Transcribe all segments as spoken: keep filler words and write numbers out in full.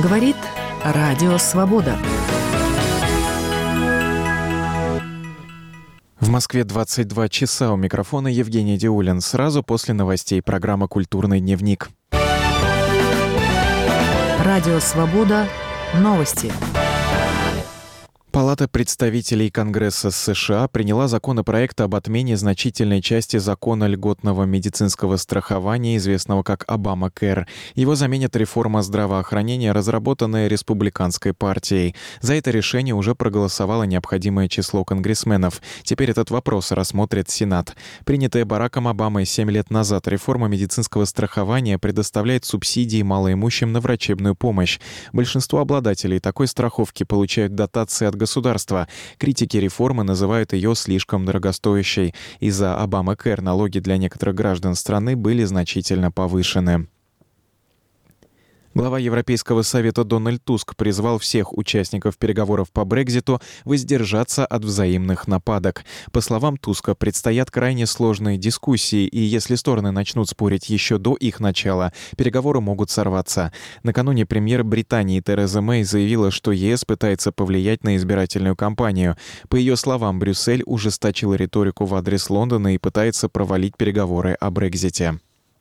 Говорит Радио Свобода. В Москве двадцать два часа. У микрофона Евгений Диулин. Сразу после новостей программа «Культурный дневник». Радио Свобода. Новости. Палата представителей Конгресса США приняла законопроект об отмене значительной части закона льготного медицинского страхования, известного как Обамакэр. Его заменит реформа здравоохранения, разработанная Республиканской партией. За это решение уже проголосовало необходимое число конгрессменов. Теперь этот вопрос рассмотрит Сенат. Принятая Бараком Обамой семь лет назад реформа медицинского страхования предоставляет субсидии малоимущим на врачебную помощь. Большинство обладателей такой страховки получают дотации от государства. Критики реформы называют ее слишком дорогостоящей. Из-за Обамакэр налоги для некоторых граждан страны были значительно повышены. Глава Европейского совета Дональд Туск призвал всех участников переговоров по Брекситу воздержаться от взаимных нападок. По словам Туска, предстоят крайне сложные дискуссии, и если стороны начнут спорить еще до их начала, переговоры могут сорваться. Накануне премьер Британии Тереза Мэй заявила, что ЕС пытается повлиять на избирательную кампанию. По ее словам, Брюссель ужесточил риторику в адрес Лондона и пытается провалить переговоры о Брексите.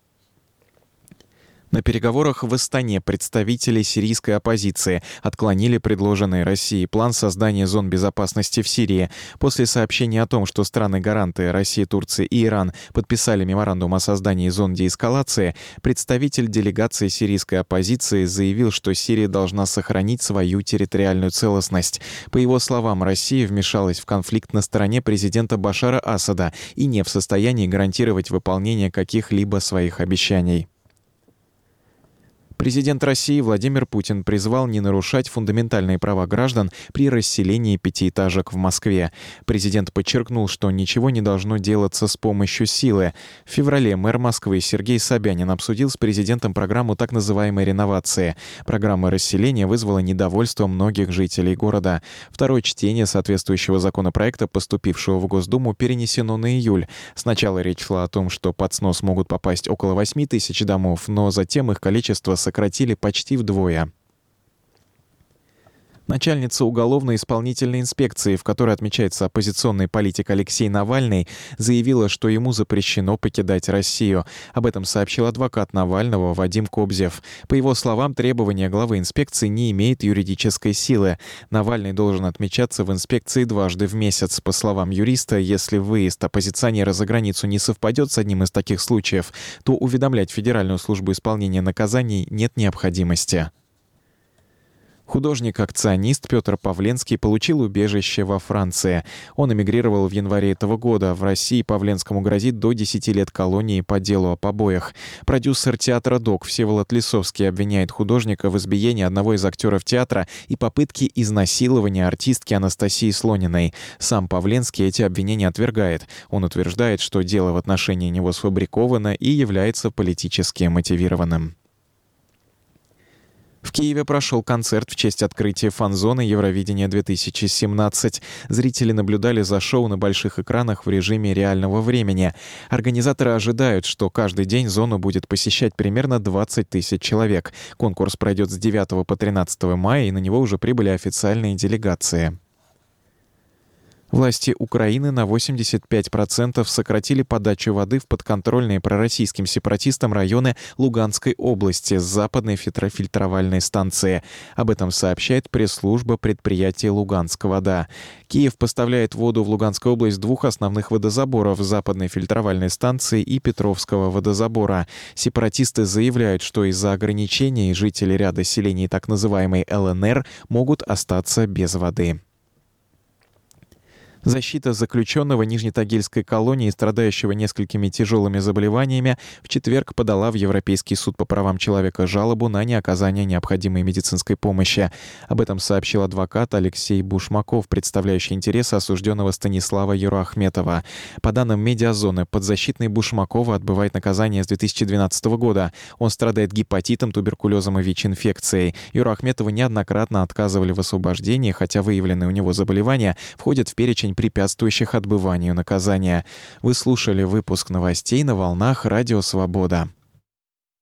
На переговорах в Астане представители сирийской оппозиции отклонили предложенный Россией план создания зон безопасности в Сирии. После сообщения о том, что страны-гаранты Россия, Турция и Иран подписали меморандум о создании зон деэскалации, представитель делегации сирийской оппозиции заявил, что Сирия должна сохранить свою территориальную целостность. По его словам, Россия вмешалась в конфликт на стороне президента Башара Асада и не в состоянии гарантировать выполнение каких-либо своих обещаний. Президент России Владимир Путин призвал не нарушать фундаментальные права граждан при расселении пятиэтажек в Москве. Президент подчеркнул, что ничего не должно делаться с помощью силы. В феврале мэр Москвы Сергей Собянин обсудил с президентом программу так называемой реновации. Программа расселения вызвала недовольство многих жителей города. Второе чтение соответствующего законопроекта, поступившего в Госдуму, перенесено на июль. Сначала речь шла о том, что под снос могут попасть около восьми тысяч домов, но затем их количество сократили почти вдвое. Начальница уголовно-исполнительной инспекции, в которой отмечается оппозиционный политик Алексей Навальный, заявила, что ему запрещено покидать Россию. Об этом сообщил адвокат Навального Вадим Кобзев. По его словам, требование главы инспекции не имеет юридической силы. Навальный должен отмечаться в инспекции дважды в месяц. По словам юриста, если выезд оппозиционера за границу не совпадет с одним из таких случаев, то уведомлять Федеральную службу исполнения наказаний нет необходимости. Художник-акционист Петр Павленский получил убежище во Франции. Он эмигрировал в январе этого года. В России Павленскому грозит до десяти лет колонии по делу о побоях. Продюсер театра «Док» Всеволод Лисовский обвиняет художника в избиении одного из актеров театра и попытке изнасилования артистки Анастасии Слониной. Сам Павленский эти обвинения отвергает. Он утверждает, что дело в отношении него сфабриковано и является политически мотивированным. В Киеве прошел концерт в честь открытия фан-зоны Евровидения две тысячи семнадцать. Зрители наблюдали за шоу на больших экранах в режиме реального времени. Организаторы ожидают, что каждый день зону будет посещать примерно двадцать тысяч человек. Конкурс пройдет с девятого по тринадцатое мая, и на него уже прибыли официальные делегации. Власти Украины на восемьдесят пять процентов сократили подачу воды в подконтрольные пророссийским сепаратистам районы Луганской области с западной фильтровальной станции. Об этом сообщает пресс-служба предприятия «Луганск-вода». Киев поставляет воду в Луганскую область двух основных водозаборов – западной фильтровальной станции и Петровского водозабора. Сепаратисты заявляют, что из-за ограничений жители ряда селений так называемой эл эн эр могут остаться без воды. Защита заключенного Нижнетагильской колонии, страдающего несколькими тяжелыми заболеваниями, в четверг подала в Европейский суд по правам человека жалобу на неоказание необходимой медицинской помощи. Об этом сообщил адвокат Алексей Бушмаков, представляющий интересы осужденного Станислава Юрахметова. По данным «Медиазоны», подзащитный Бушмакова отбывает наказание с две тысячи двенадцатого года. Он страдает гепатитом, туберкулезом и ВИЧ-инфекцией. Юрахметову неоднократно отказывали в освобождении, хотя выявленные у него заболевания входят в перечень препятствующих отбыванию наказания. Вы слушали выпуск новостей на волнах Радио Свобода.